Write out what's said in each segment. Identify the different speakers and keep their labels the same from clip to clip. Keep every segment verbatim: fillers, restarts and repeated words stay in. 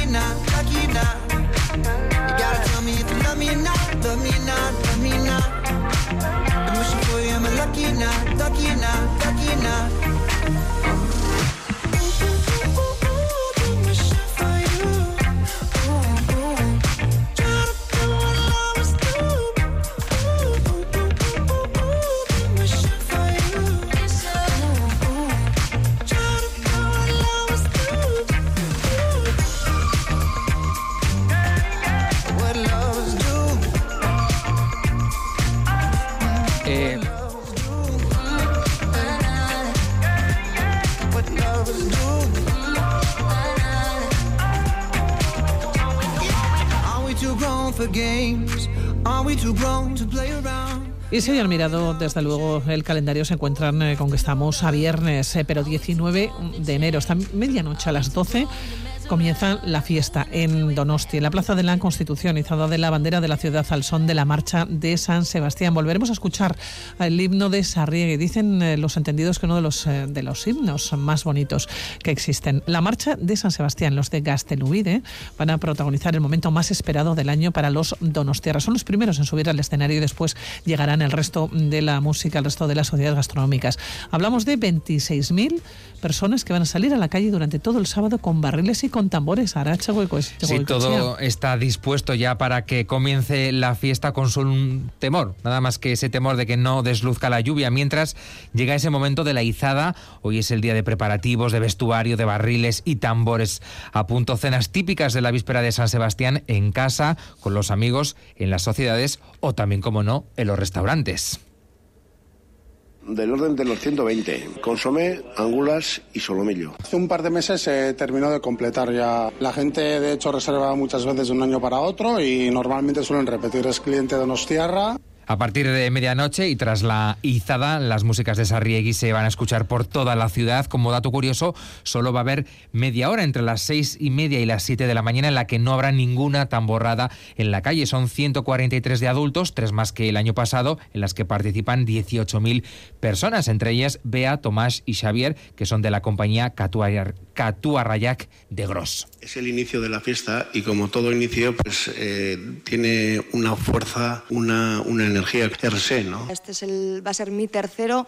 Speaker 1: you not, lucky you not. You gotta tell me if you love me or not, love me or not, love me or not. I'm wishing for you, am I lucky or not, lucky or not, lucky or not.
Speaker 2: Y si hayan mirado, desde luego, el calendario, se encuentran eh, con que estamos a viernes, eh, pero diecinueve de enero, esta medianoche a las doce, comienza la fiesta en Donosti, en la Plaza de la Constitución, izada de la bandera de la ciudad al son de la marcha de San Sebastián. Volveremos a escuchar el himno de Sarriegi. Dicen eh, los entendidos que uno de los, eh, de los himnos más bonitos que existen. La marcha de San Sebastián, los de Gazteluide, van a protagonizar el momento más esperado del año para los donostiarras. Son los primeros en subir al escenario y después llegarán el resto de la música, el resto de las sociedades gastronómicas. Hablamos de veintiséis mil personas que van a salir a la calle durante todo el sábado con barriles y con tambores. Aracha, huecos.
Speaker 3: Sí, todo está dispuesto ya para que comience la fiesta, con solo un temor, nada más que ese temor de que no desluzca la lluvia. Mientras llega ese momento de la izada, hoy es el día de preparativos, de vestuario, de barriles y tambores a punto. Cenas típicas de la víspera de San Sebastián en casa, con los amigos, en las sociedades o también, como no, en los restaurantes.
Speaker 4: Del orden de los ciento veinte, consomé, angulas y solomillo.
Speaker 5: Hace un par de meses se terminó de completar ya. La gente, de hecho, reserva muchas veces de un año para otro y normalmente suelen repetir. Es cliente de Donostiarra.
Speaker 3: A partir de medianoche y tras la izada, las músicas de Sarriegi se van a escuchar por toda la ciudad. Como dato curioso, solo va a haber media hora entre las seis y media y las siete de la mañana en la que no habrá ninguna tamborrada en la calle. Son ciento cuarenta y tres de adultos, tres más que el año pasado, en las que participan dieciocho mil personas, entre ellas Bea, Tomás y Xavier, que son de la compañía Catuarrayac de Gros.
Speaker 4: Es el inicio de la fiesta y, como todo inicio, pues eh, tiene una fuerza, una, una energía per se, ¿no?
Speaker 6: Este es el, va a ser mi tercero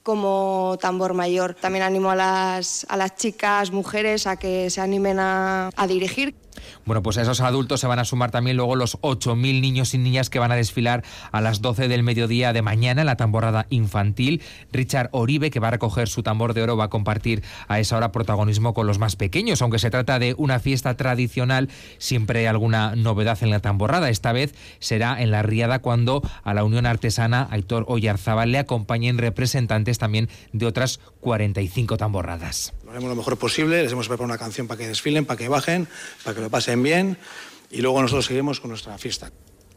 Speaker 6: como tambor mayor. También animo a las, a las chicas, mujeres, a que se animen a, a dirigir.
Speaker 3: Bueno, pues a esos adultos se van a sumar también luego los ocho mil niños y niñas que van a desfilar a las doce del mediodía de mañana en la tamborrada infantil. Richard Oribe, que va a recoger su tambor de oro, va a compartir a esa hora protagonismo con los más pequeños. Aunque se trata de una fiesta tradicional, siempre hay alguna novedad en la tamborrada. Esta vez será en la Riada, cuando a la Unión Artesana Aitor Oyarzábal le acompañen representantes también de otras cuarenta y cinco tamborradas.
Speaker 5: Lo haremos lo mejor posible, les hemos preparado una canción para que desfilen, para que bajen, para que lo pasen bien, y luego nosotros seguimos con nuestra fiesta.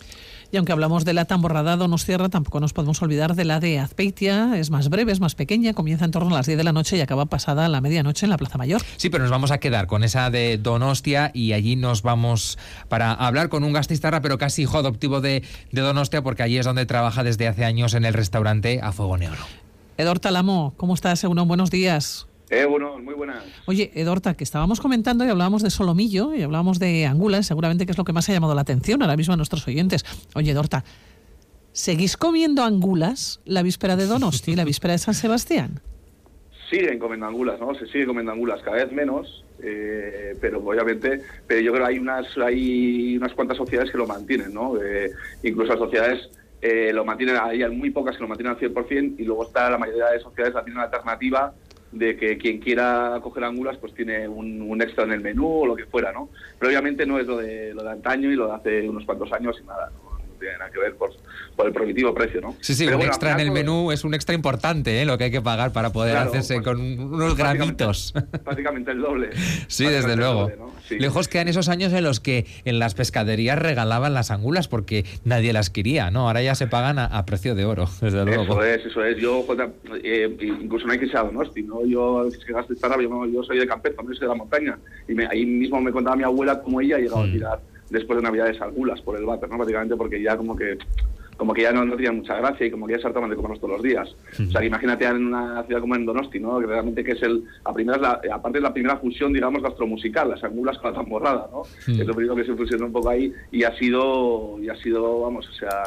Speaker 2: Y aunque hablamos de la tamborrada donostiarra, tampoco nos podemos olvidar de la de Azpeitia. Es más breve, es más pequeña, comienza en torno a las diez de la noche y acaba pasada la medianoche en la Plaza Mayor.
Speaker 3: Sí, pero nos vamos a quedar con esa de Donostia y allí nos vamos para hablar con un gastistarra, pero casi hijo adoptivo de, de Donostia, porque allí es donde trabaja desde hace años en el restaurante A Fuego Negro.
Speaker 2: Edorta Lamo, ¿cómo estás? Egunon, buenos días.
Speaker 7: Eh, bueno, muy buenas.
Speaker 2: Oye, Edorta, que estábamos comentando y hablábamos de solomillo y hablábamos de angulas, seguramente que es lo que más ha llamado la atención ahora mismo a nuestros oyentes. Oye, Edorta, ¿seguís comiendo angulas la víspera de Donosti, la víspera de San Sebastián?
Speaker 7: Siguen comiendo angulas, ¿no? Se sigue comiendo angulas, cada vez menos, eh, pero obviamente, pero yo creo que hay unas, hay unas cuantas sociedades que lo mantienen, ¿no? Eh, incluso las sociedades eh, lo mantienen, hay muy pocas que lo mantienen al cien por ciento, y luego está la mayoría de sociedades que tienen una alternativa de que quien quiera coger angulas pues tiene un, un extra en el menú o lo que fuera, ¿no? Pero obviamente no es lo de lo de antaño y lo de hace unos cuantos años y nada, ¿no? No tiene nada que ver por, por el prohibitivo precio, ¿no?
Speaker 3: Sí, sí,
Speaker 7: Pero
Speaker 3: un
Speaker 7: bueno,
Speaker 3: extra en el
Speaker 7: todo...
Speaker 3: menú es un extra importante, ¿eh? Lo que hay que pagar para poder claro, hacerse pues, con unos gramitos.
Speaker 7: Prácticamente el doble.
Speaker 3: Sí, desde luego.
Speaker 7: Doble, ¿no? Sí.
Speaker 3: Lejos quedan esos años en los que en las pescaderías regalaban las angulas porque nadie las quería, ¿no? Ahora ya se pagan a, a precio de oro, desde luego.
Speaker 7: Eso es, eso es. Yo, eh, incluso no hay que ser a Donosti, ¿no? Yo, es que gasto estar, yo, yo soy de Campezo, yo soy de la montaña, y me, ahí mismo me contaba mi abuela cómo ella ha llegado mm. a tirar después de Navidades angulas por el váter, ¿no? Prácticamente porque ya como que como que ya no, no tenían mucha gracia y como que ya se hartaban de comerlos todos los días. Uh-huh. O sea, que imagínate en una ciudad como en Donosti, ¿no? Que realmente que es el, a primera es la, aparte es la primera fusión, digamos, gastromusical, las angulas con la tamborrada, ¿no? Uh-huh. Es lo primero que se fusionó un poco ahí y ha sido, y ha sido, vamos, o sea,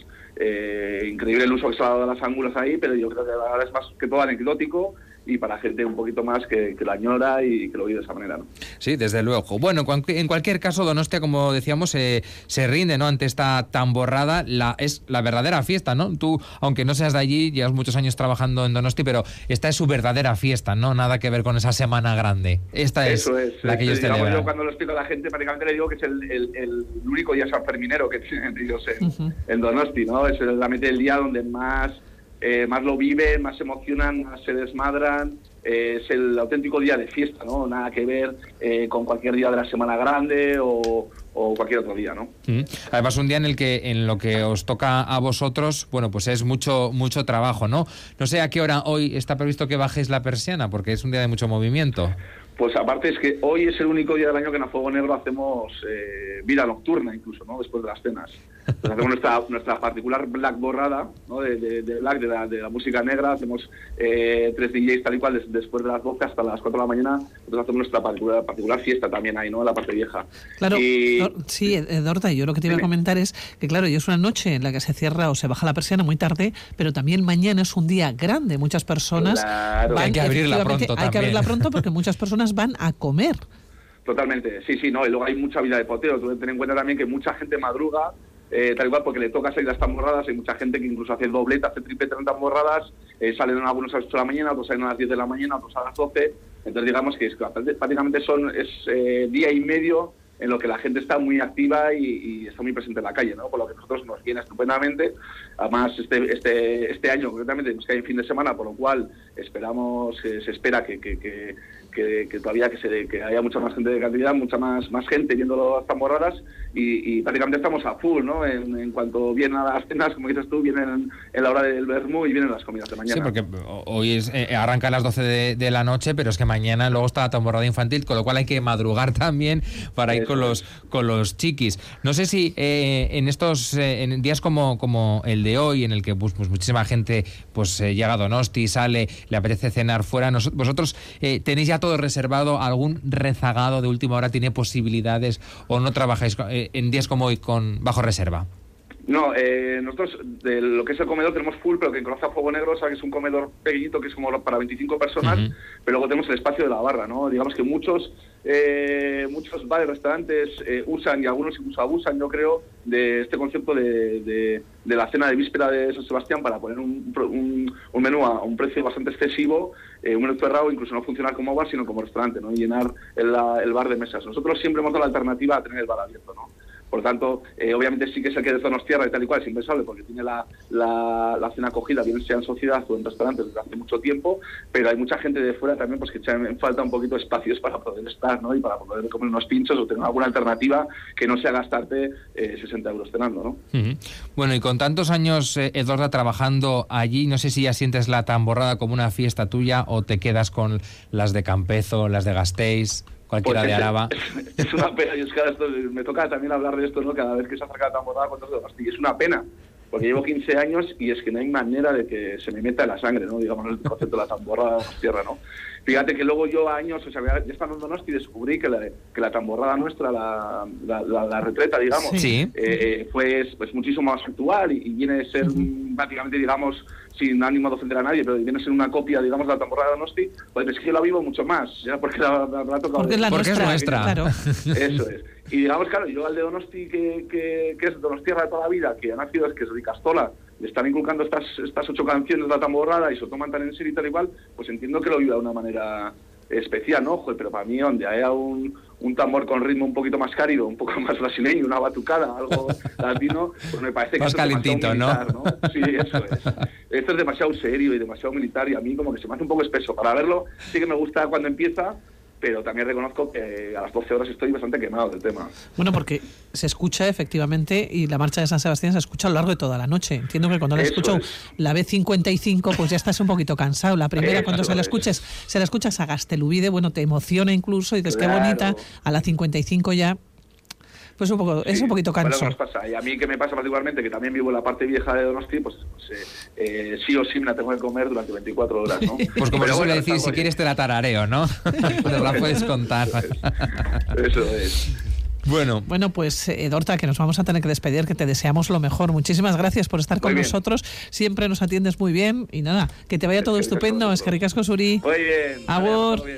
Speaker 7: eh, increíble el uso que se ha dado de las angulas ahí, pero yo creo que ahora es más que todo anecdótico y para gente un poquito más que, que la añora y que lo vive de esa manera, ¿no? Sí, desde luego. Bueno, en cualquier caso, Donostia, como decíamos, eh, se rinde, ¿no?, ante esta tamborrada. La, es la verdadera fiesta, ¿no? Tú, aunque no seas de allí, llevas muchos años trabajando en Donosti, pero esta es su verdadera fiesta, ¿no? Nada que ver con esa semana grande. Esta es, es la que ellos celebran. Yo cuando lo explico a la gente, prácticamente le digo que es el, el, el único día sanferminero que tienen ellos en, uh-huh. en Donosti, ¿no? Es realmente el día donde más... Eh, más lo viven, más se emocionan, más se desmadran, eh, es el auténtico día de fiesta, ¿no? Nada que ver eh, con cualquier día de la semana grande o, o cualquier otro día, ¿no? Mm. Además, un día en el que en lo que os toca a vosotros, bueno, pues es mucho mucho trabajo, ¿no? No sé a qué hora hoy está previsto que bajéis la persiana, porque es un día de mucho movimiento. Pues aparte es que hoy es el único día del año que en A Fuego Negro hacemos eh, vida nocturna, incluso, ¿no? Después de las cenas. Entonces hacemos nuestra, nuestra particular black borrada, ¿no? De, de, de black, de la, de la música negra. Hacemos eh, tres D Js tal y cual des, después de las doce hasta las cuatro de la mañana. Entonces hacemos nuestra particular, particular fiesta también ahí, ¿no? En la parte vieja. Claro, y... Dor, sí, Dorta, yo lo que te iba a comentar es que, claro, yo es una noche en la que se cierra o se baja la persiana muy tarde, pero también mañana es un día grande. Muchas personas claro. van, hay que abrirla pronto también. Hay que abrirla pronto porque muchas personas van a comer. Totalmente, sí, sí, no, y luego hay mucha vida de poteo. Tú ten en cuenta también que mucha gente madruga, eh, tal igual, porque le toca salir las tamborradas. Hay mucha gente que incluso hace dobleta, hace tripleta en tamborradas, eh, salen algunos a las ocho de la mañana, otros salen a las diez de la mañana, otros a las doce. Entonces digamos que es, prácticamente son es eh, día y medio en lo que la gente está muy activa y, y está muy presente en la calle, ¿no? Por lo que a nosotros nos viene estupendamente. Además, este este este año concretamente nos cae en fin de semana, por lo cual esperamos, eh, se espera que, que, que, que, que todavía que, se, que haya mucha más gente de cantidad, mucha más más gente viendo las tamborradas y, y prácticamente estamos a full, ¿no? En, en cuanto vienen a las cenas, como dices tú, vienen en la hora del vermú y vienen las comidas de mañana. Sí, porque hoy es, eh, arranca a las doce de, de la noche, pero es que mañana luego está la tamborrada infantil, con lo cual hay que madrugar también para ir con los con los chiquis. No sé si eh, en estos eh, en días como como el de hoy, en el que pues, pues muchísima gente pues eh, llega a Donosti, sale, le apetece cenar fuera, nos, vosotros eh, tenéis ya todo reservado, algún rezagado de última hora tiene posibilidades o no trabajáis eh, en días como hoy con bajo reserva. No, eh, nosotros de lo que es el comedor tenemos full, pero que conoce a Fuego Negro, o sea, que es un comedor pequeñito que es como para veinticinco personas, uh-huh. pero luego tenemos el espacio de la barra, ¿no? Digamos que muchos eh, muchos bares, restaurantes eh, usan y algunos incluso abusan, yo creo, de este concepto de, de, de la cena de víspera de San Sebastián para poner un, un, un menú a un precio bastante excesivo, eh, un menú cerrado, incluso no funcionar como bar, sino como restaurante, ¿no? Y llenar el, el bar de mesas. Nosotros siempre hemos dado la alternativa a tener el bar abierto, ¿no? Por tanto, eh, obviamente sí que es el que de Donostierra y tal y cual, es impensable porque tiene la, la, la cena acogida, bien sea en sociedad o en restaurantes desde hace mucho tiempo, pero hay mucha gente de fuera también pues que echa en falta un poquito de espacios para poder estar, ¿no? Y para poder comer unos pinchos o tener alguna alternativa que no sea gastarte eh, sesenta euros cenando, ¿no? Uh-huh. Bueno, y con tantos años, eh, Edorda, trabajando allí, no sé si ya sientes la tamborrada como una fiesta tuya o te quedas con las de Campezo, las de Gasteiz, cualquiera pues de Araba. Es, es una pena, y es que esto, me toca también hablar de esto, ¿no? Cada vez que se acerca la tamborrada con todo esto, y es una pena, porque llevo quince años y es que no hay manera de que se me meta en la sangre, ¿no? Digamos, el concepto de la tamborrada de Donostierra, ¿no? Fíjate que luego yo a años, o sea, ya estando en Donosti, descubrí que la, que la tamborrada nuestra, la, la, la, la retreta, digamos, sí. eh, fue pues muchísimo más actual y, y viene a ser uh-huh. prácticamente, digamos, sin ánimo de ofender a nadie, pero viene a ser una copia, digamos, de la tamborrada de Donosti, pues es que yo la vivo mucho más, ya porque la, la, la tocado. Porque es la porque nuestra, es nuestra. Claro. Eso es. Y digamos, claro, yo al de Donosti, que, que, que es Donostierra de toda la vida, que ha nacido, es que es Ricastola, le están inculcando estas estas ocho canciones de la tamborrada y se lo toman tan en serio y tal igual, pues entiendo que lo viva de una manera especial, ¿no? Joder, pero para mí, donde haya un, un tambor con ritmo un poquito más cálido, un poco más brasileño, una batucada, algo latino, pues me parece que más calentito, es demasiado militar, ¿no? ¿no? Sí, eso es. Esto es demasiado serio y demasiado militar y a mí como que se me hace un poco espeso. Para verlo sí que me gusta cuando empieza, pero también reconozco que a las doce horas estoy bastante quemado del tema. Bueno, porque se escucha efectivamente, y la marcha de San Sebastián se escucha a lo largo de toda la noche. Entiendo que cuando la escucho es. la B cincuenta y cinco, pues ya estás un poquito cansado. La primera, Eso cuando se la escuches, es. se la escuchas a Gastelubide, bueno, te emociona incluso, y dices, claro. qué bonita. A la cincuenta y cinco ya...
Speaker 2: Pues un poco, es
Speaker 7: Sí,
Speaker 2: un poquito
Speaker 7: bueno,
Speaker 2: canso.
Speaker 7: ¿qué nos pasa? Y a mí que me pasa particularmente, que también vivo en la parte vieja de Donosti, pues, pues eh, eh, sí o sí me la tengo que comer durante veinticuatro horas, ¿no?
Speaker 3: Pues como
Speaker 7: Pero
Speaker 3: se suele
Speaker 7: bueno,
Speaker 3: decir,
Speaker 7: está
Speaker 3: si
Speaker 7: guay.
Speaker 3: quieres te la tarareo, ¿no? Nos la puedes contar.
Speaker 7: Eso es.
Speaker 3: Bueno,
Speaker 2: Bueno, pues eh, Dorta, que nos vamos a tener que despedir, que te deseamos lo mejor. Muchísimas gracias por estar con
Speaker 7: Muy bien.
Speaker 2: nosotros. Siempre nos atiendes muy bien y nada, que te vaya todo
Speaker 7: Es que ricasco
Speaker 2: estupendo.
Speaker 7: a
Speaker 2: Es que
Speaker 7: vosotros.
Speaker 2: ricasco, Suri.
Speaker 7: Muy bien.
Speaker 2: Agur.
Speaker 7: Vale,